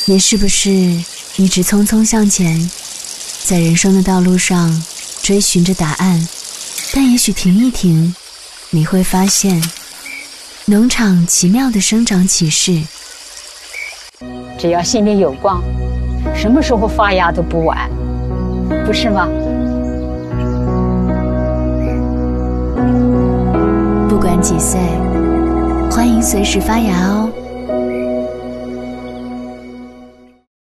你是不是一直匆匆向前，在人生的道路上追寻着答案？但也许停一停，你会发现农场奇妙的生长启示。 只要心里有光，什么时候发芽都不晚，不是吗？ 不管几岁，欢迎随时发芽哦。